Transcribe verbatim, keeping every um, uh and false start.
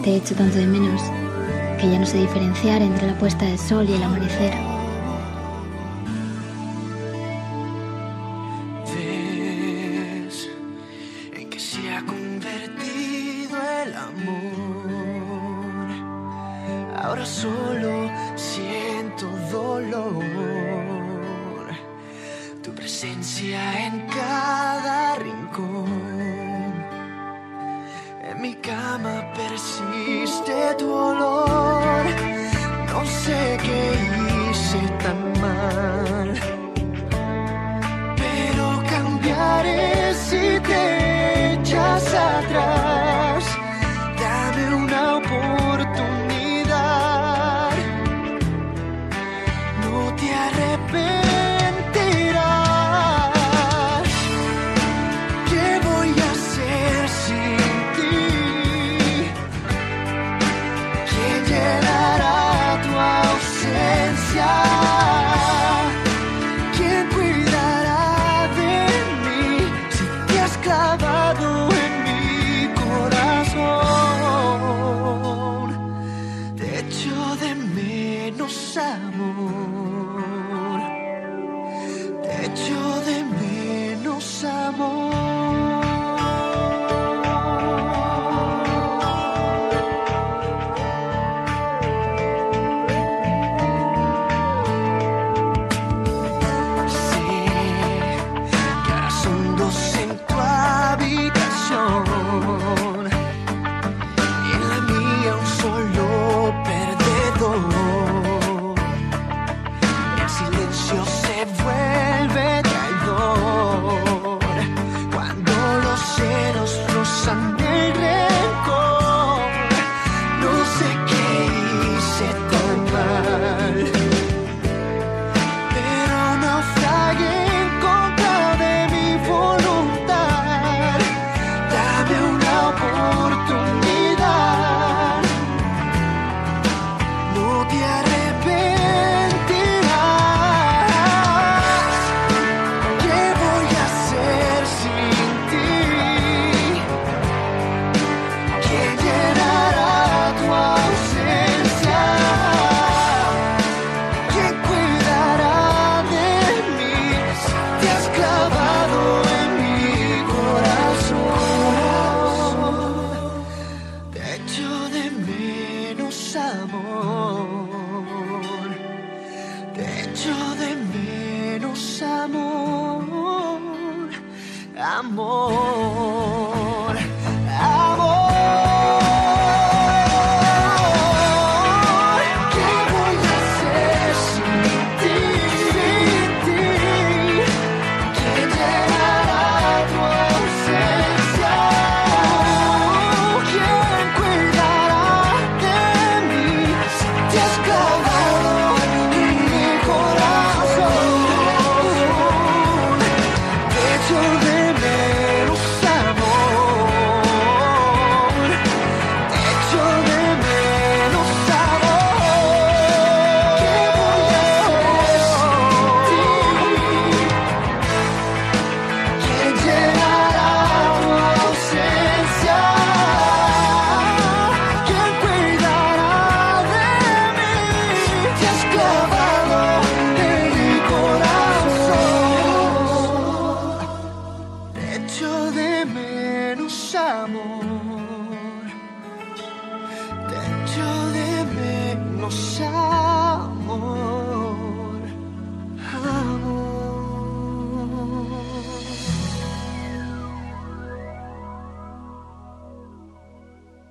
Te echo tanto de menos que ya no sé diferenciar entre la puesta del sol y el amanecer. ¿Ves en qué se ha convertido el amor? Ahora solo siento dolor, tu presencia en cada rincón. En mi cama persiste tu olor. No sé qué hice tan mal, pero cambiaré si te echas atrás. Dame una oportunidad, no te arrepentirás. ¿Qué voy a hacer sin ti? ¿Quién llenará tu ausencia? ¿Quién cuidará de mí si te has clavado en mi corazón? Te echo de menos, amor. Te echo de menos, amor. Amor, amor. ¿Qué voy a hacer sin ti? Sin ti. ¿Quién llenará tu ausencia? ¿Quién cuidará de mí si te has clavado en mi corazón? Te echo de de menos amor.